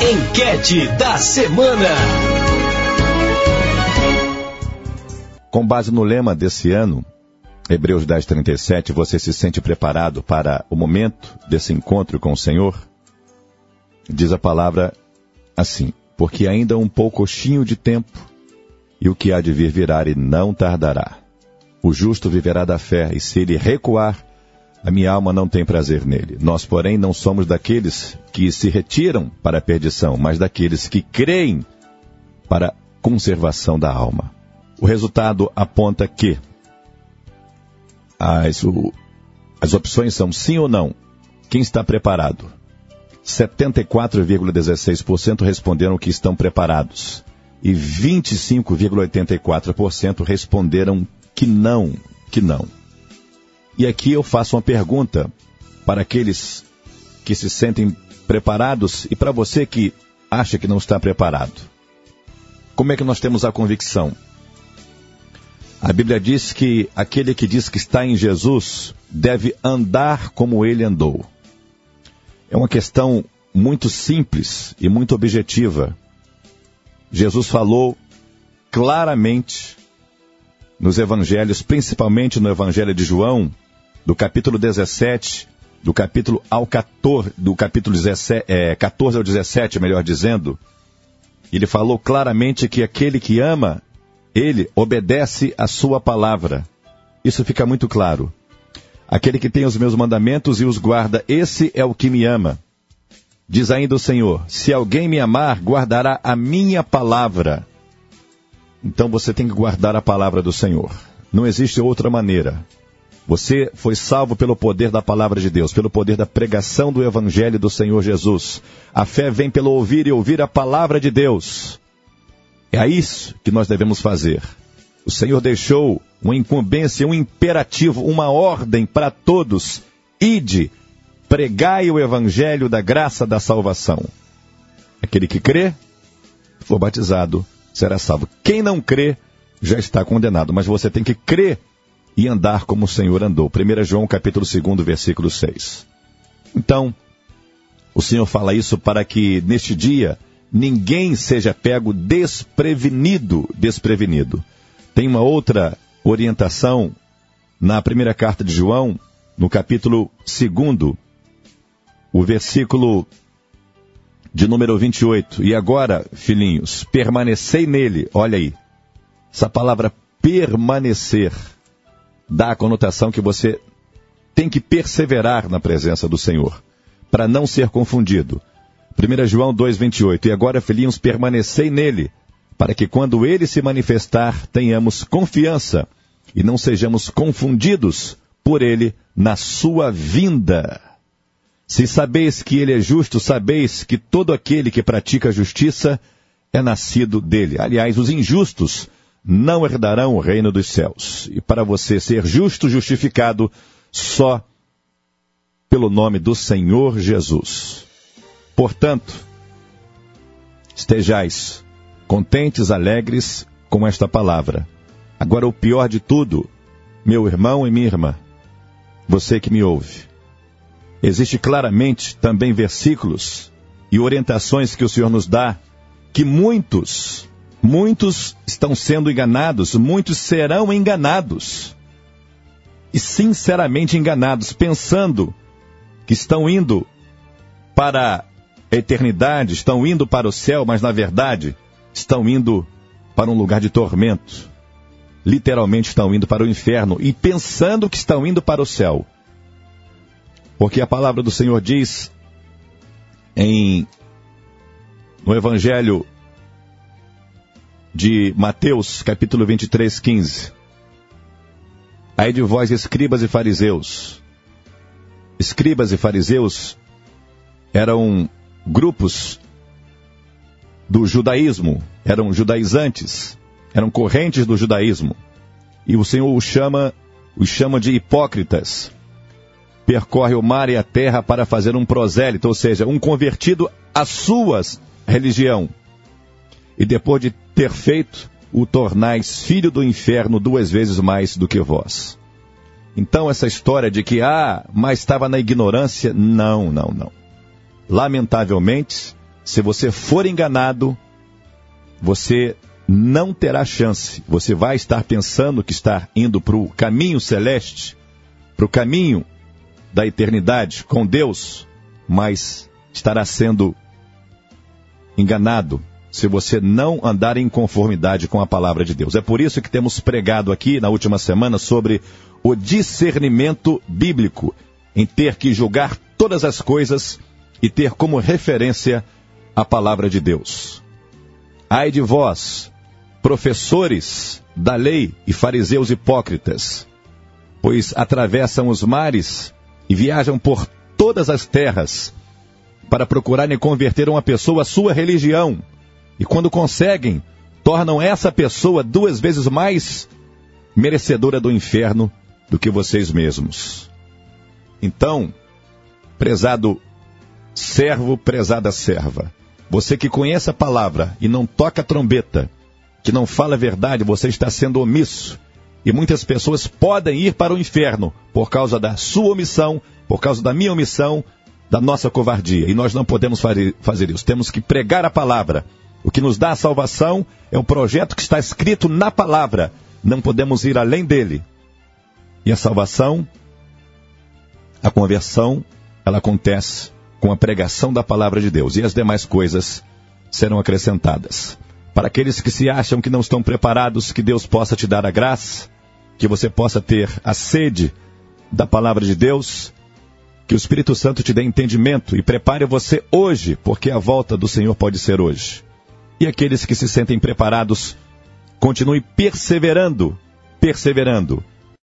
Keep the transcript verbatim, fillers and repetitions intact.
Enquete da semana. Com base no lema desse ano, Hebreus dez, trinta e sete, você se sente preparado para o momento desse encontro com o Senhor? Diz a palavra assim: porque ainda um poucochinho de tempo, e o que há de vir virá e não tardará. O justo viverá da fé, e se ele recuar, a minha alma não tem prazer nele. Nós, porém, não somos daqueles que se retiram para a perdição, mas daqueles que creem para a conservação da alma. O resultado aponta que as, o, as opções são sim ou não. Quem está preparado? setenta e quatro vírgula dezesseis por cento responderam que estão preparados. E vinte e cinco vírgula oitenta e quatro por cento responderam que não, que não. E aqui eu faço uma pergunta para aqueles que se sentem preparados e para você que acha que não está preparado. Como é que nós temos a convicção? A Bíblia diz que aquele que diz que está em Jesus deve andar como ele andou. É uma questão muito simples e muito objetiva. Jesus falou claramente nos evangelhos, principalmente no evangelho de João, do capítulo dezessete, do capítulo ao quatorze, do capítulo dezessete, é, quatorze ao dezessete, melhor dizendo, ele falou claramente que aquele que ama, ele obedece a sua palavra. Isso fica muito claro. Aquele que tem os meus mandamentos e os guarda, esse é o que me ama. Diz ainda o Senhor: se alguém me amar, guardará a minha palavra. Então você tem que guardar a palavra do Senhor. Não existe outra maneira. Você foi salvo pelo poder da palavra de Deus, pelo poder da pregação do Evangelho do Senhor Jesus. A fé vem pelo ouvir e ouvir a palavra de Deus. É isso que nós devemos fazer. O Senhor deixou uma incumbência, um imperativo, uma ordem para todos. Ide, pregai o Evangelho da graça da salvação. Aquele que crê, for batizado, será salvo. Quem não crê, já está condenado. Mas você tem que crer e andar como o Senhor andou. primeiro João capítulo dois, versículo seis. Então, o Senhor fala isso para que neste dia ninguém seja pego desprevenido, desprevenido. Tem uma outra orientação na primeira carta de João, no capítulo dois, o versículo de número vinte e oito. E agora, filhinhos, permanecei nele. Olha aí, essa palavra permanecer dá a conotação que você tem que perseverar na presença do Senhor, para não ser confundido. primeiro João dois, vinte e oito. E agora, filhinhos, permanecei nele, para que quando ele se manifestar, tenhamos confiança e não sejamos confundidos por ele na sua vinda. Se sabeis que ele é justo, sabeis que todo aquele que pratica a justiça é nascido dele. Aliás, os injustos não herdarão o reino dos céus. E para você ser justo, justificado, só pelo nome do Senhor Jesus. Portanto, estejais contentes, alegres com esta palavra. Agora, o pior de tudo, meu irmão e minha irmã, você que me ouve, existe claramente também versículos e orientações que o Senhor nos dá, que muitos, muitos estão sendo enganados, muitos serão enganados. E sinceramente enganados, pensando que estão indo para a eternidade, estão indo para o céu, mas na verdade estão indo para um lugar de tormento. Literalmente estão indo para o inferno e pensando que estão indo para o céu. Porque a palavra do Senhor diz em, no Evangelho de Mateus, capítulo vinte e três, quinze. Ai de vós, escribas e fariseus. Escribas e fariseus eram grupos do judaísmo, eram judaizantes, eram correntes do judaísmo. E o Senhor os chama, os chama de hipócritas. Percorre o mar e a terra para fazer um prosélito, ou seja, um convertido à sua religião. E depois de ter feito, o tornais filho do inferno duas vezes mais do que vós. Então essa história de que, ah, mas estava na ignorância, não, não, não. Lamentavelmente, Se você for enganado, você não terá chance. Você vai estar pensando que está indo para o caminho celeste, para o caminho da eternidade com Deus, mas estará sendo enganado se você não andar em conformidade com a palavra de Deus. É por isso que temos pregado aqui na última semana sobre o discernimento bíblico, em ter que julgar todas as coisas e ter como referência a palavra de Deus. Ai de vós, professores da lei e fariseus hipócritas, pois atravessam os mares e viajam por todas as terras para procurarem converter uma pessoa à sua religião. E quando conseguem, tornam essa pessoa duas vezes mais merecedora do inferno do que vocês mesmos. Então, prezado servo, prezada serva, você que conhece a palavra e não toca a trombeta, que não fala a verdade, você está sendo omisso. E muitas pessoas podem ir para o inferno por causa da sua omissão, por causa da minha omissão, da nossa covardia. E nós não podemos fazer isso. Temos que pregar a palavra. O que nos dá a salvação é um projeto que está escrito na palavra. Não podemos ir além dele. E a salvação, a conversão, ela acontece com a pregação da palavra de Deus. E as demais coisas serão acrescentadas. Para aqueles que se acham que não estão preparados, que Deus possa te dar a graça, que você possa ter a sede da palavra de Deus, que o Espírito Santo te dê entendimento e prepare você hoje, porque a volta do Senhor pode ser hoje. E aqueles que se sentem preparados, continuem perseverando, perseverando,